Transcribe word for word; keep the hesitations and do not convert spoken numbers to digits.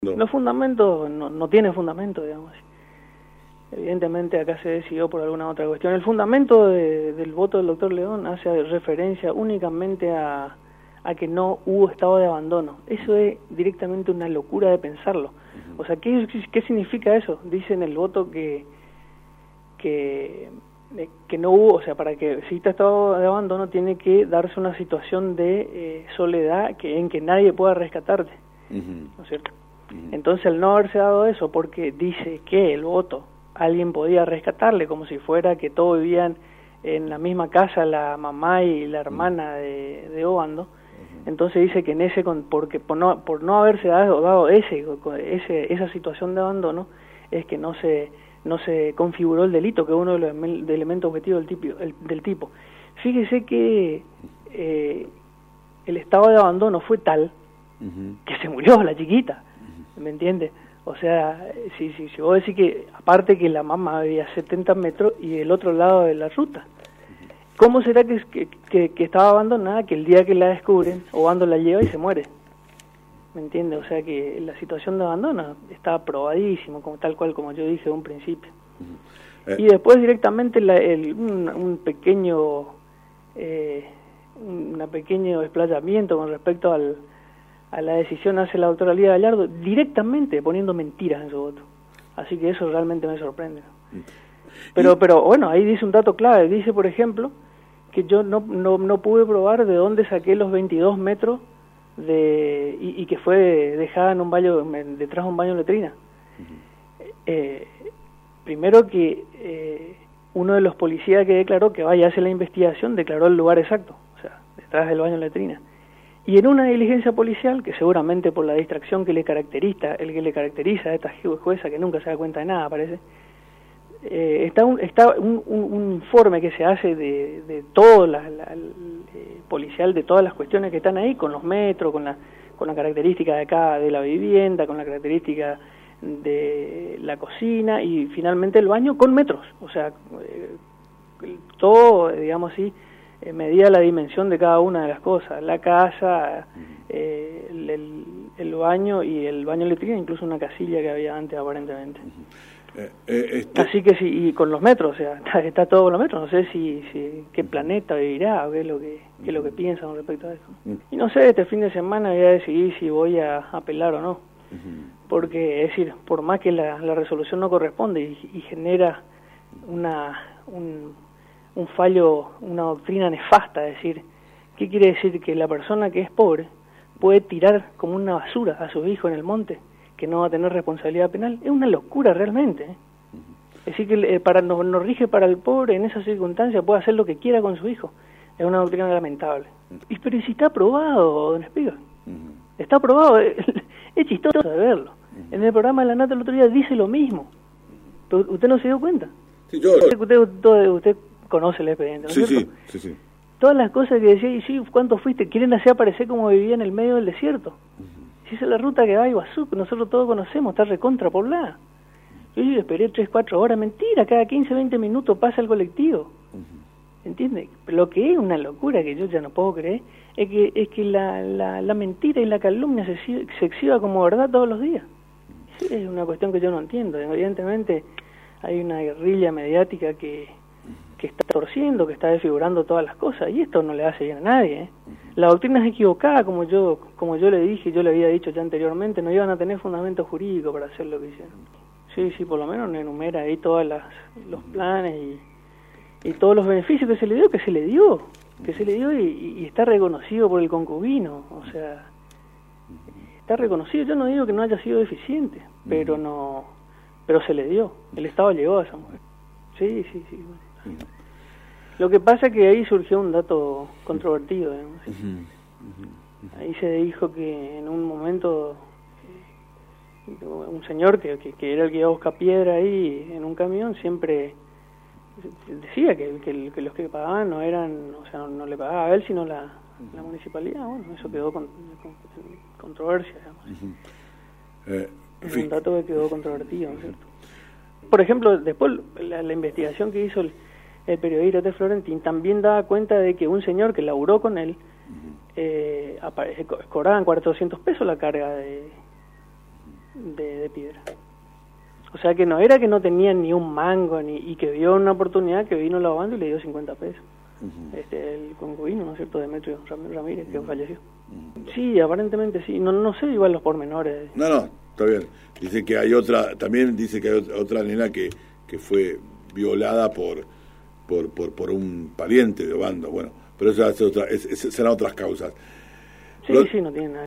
No. Los fundamentos no, no tiene fundamento, digamos. Evidentemente acá se decidió por alguna otra cuestión. El fundamento de, del voto del doctor León hace referencia únicamente a, a que no hubo estado de abandono. Eso es directamente una locura de pensarlo. O sea, ¿qué, qué significa eso? Dice en el voto que, que, que no hubo, o sea, para que exista estado de abandono tiene que darse una situación de eh, soledad que, en que nadie pueda rescatarte, uh-huh. ¿no es cierto? Entonces, al no haberse dado eso, porque dice que el voto alguien podía rescatarle, como si fuera que todos vivían en la misma casa, la mamá y la hermana de, de Obando, entonces dice que en ese, porque por no, por no haberse dado, dado ese, ese, esa situación de abandono, es que no se, no se configuró el delito, que es uno de los de elementos objetivos del tipo. El, del tipo. Fíjese que eh, el estado de abandono fue tal uh-huh. que se murió la chiquita. ¿Me entiende? O sea, si, si, si vos decís que, aparte que la mamá vivía a setenta metros y el otro lado de la ruta, ¿cómo será que, que, que, que estaba abandonada, que el día que la descubren, Obando la lleva y se muere? ¿Me entiende? O sea que la situación de abandono está probadísimo, como tal cual como yo dije de un principio. Uh-huh. eh. Y después directamente la, el, un, un pequeño eh, un pequeño explayamiento con respecto al a la decisión hace la doctora Lía Gallardo, directamente poniendo mentiras en su voto. Así que eso realmente me sorprende. Pero, pero bueno, ahí dice un dato clave. Dice, por ejemplo, que yo no, no, no pude probar de dónde saqué los veintidós metros de y, y que fue dejada en un baño, detrás de un baño de letrina. Uh-huh. eh, primero que eh, uno de los policías que declaró que vaya a hacer la investigación declaró el lugar exacto, o sea, detrás del baño de letrina. Y en una diligencia policial, que seguramente por la distracción que le caracteriza, el que le caracteriza a esta jueza que nunca se da cuenta de nada, parece, eh, está un está un, un, un informe que se hace de, de todo la, la, el, eh, policial, de todas las cuestiones que están ahí, con los metros, con la con la característica de acá de la vivienda, con la característica de la cocina y finalmente el baño con metros, o sea, eh, todo, digamos así, Eh, medía la dimensión de cada una de las cosas, la casa, eh, el, el, el baño y el baño letrina, incluso una casilla que había antes aparentemente. Uh-huh. eh, eh, este... Así que sí, y con los metros, o sea, está, está todo con los metros, no sé si, si qué planeta vivirá o qué es lo que, qué es lo que piensan con respecto a eso. Uh-huh. Y no sé, este fin de semana voy a decidir si voy a apelar o no, uh-huh. porque es decir, por más que la, la resolución no corresponde y, y genera una... un un fallo, una doctrina nefasta, es decir, ¿qué quiere decir? Que la persona que es pobre puede tirar como una basura a sus hijos en el monte, que no va a tener responsabilidad penal. Es una locura realmente, ¿eh? Es decir, que eh, para nos, nos rige para el pobre en esas circunstancias, puede hacer lo que quiera con su hijo. Es una doctrina lamentable. Y pero si está aprobado, don Espiga, está aprobado, es, es chistoso de verlo. En el programa de la Nata el otro día dice lo mismo, pero usted no se dio cuenta. Sí, yo... Usted, usted, usted conoce el expediente, ¿no es sí, cierto? Sí, sí, sí. Todas las cosas que decía, y sí, ¿cuánto fuiste? Quieren hacer aparecer como vivía en el medio del desierto. Uh-huh. Si esa es la ruta que va a Iguazú, que nosotros todos conocemos, está recontra poblada. Yo, yo esperé tres, cuatro horas, mentira, cada quince, veinte minutos pasa el colectivo. Uh-huh. ¿Entiendes? Lo que es una locura que yo ya no puedo creer, es que es que la, la, la mentira y la calumnia se, se exhiba como verdad todos los días. Uh-huh. Es una cuestión que yo no entiendo. Evidentemente hay una guerrilla mediática que... que está torciendo, que está desfigurando todas las cosas, y esto no le hace bien a nadie, ¿eh? La doctrina es equivocada, como yo como yo le dije, yo le había dicho ya anteriormente, no iban a tener fundamento jurídico para hacer lo que hicieron. Sí, sí, por lo menos enumera ahí todos los planes y, y todos los beneficios que se le dio, que se le dio, que se le dio y, y está reconocido por el concubino, o sea, está reconocido. Yo no digo que no haya sido deficiente, pero no, pero se le dio, el Estado llegó a esa mujer. Sí, sí, sí, bueno. Lo que pasa es que ahí surgió un dato controvertido, digamos, ¿sí? uh-huh, uh-huh, uh-huh. Ahí se dijo que en un momento eh, un señor que, que, que era el que iba a buscar piedra ahí en un camión siempre decía que, que, que los que pagaban no eran, o sea, no, no le pagaba a él sino la, la municipalidad. Bueno, eso quedó con, con, con controversia, digamos. Uh-huh. eh, es un dato que quedó controvertido, ¿no es cierto? Por ejemplo, después la, la investigación que hizo el el periodista de Florentín también daba cuenta de que un señor que laburó con él eh, aparece, cobraban cuatrocientos pesos la carga de, de, de piedra. O sea que no era que no tenía ni un mango, ni y que vio una oportunidad, que vino la banda y le dio cincuenta pesos. Uh-huh. Este, el concubino, ¿no es cierto?, Demetrio Ramírez, que uh-huh. falleció. Uh-huh. Sí, aparentemente sí. No, no sé igual los pormenores. No, no, está bien. Dice que hay otra, también dice que hay otra nena que, que fue violada por, por, por, por un pariente de Obando. Bueno, pero eso es otra, es, es, serán otras causas. Sí, Lo... sí, no tiene nada.